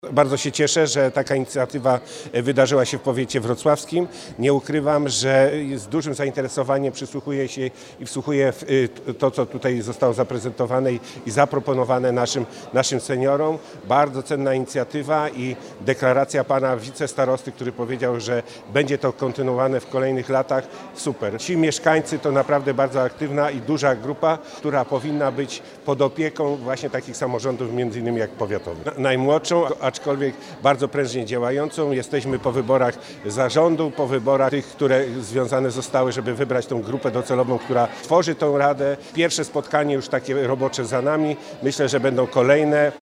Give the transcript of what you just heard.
Bardzo się cieszę, że taka inicjatywa wydarzyła się w powiecie wrocławskim. Nie ukrywam, że z dużym zainteresowaniem przysłuchuję się i wsłuchuję w to, co tutaj zostało zaprezentowane i zaproponowane naszym seniorom. Bardzo cenna inicjatywa i deklaracja pana wicestarosty, który powiedział, że będzie to kontynuowane w kolejnych latach. Super. Ci mieszkańcy to naprawdę bardzo aktywna i duża grupa, która powinna być pod opieką właśnie takich samorządów, między innymi jak powiatowych. Najmłodszą, aczkolwiek bardzo prężnie działającą. Jesteśmy po wyborach zarządu, po wyborach tych, które związane zostały, żeby wybrać tą grupę docelową, która tworzy tą radę. Pierwsze spotkanie już takie robocze za nami. Myślę, że będą kolejne.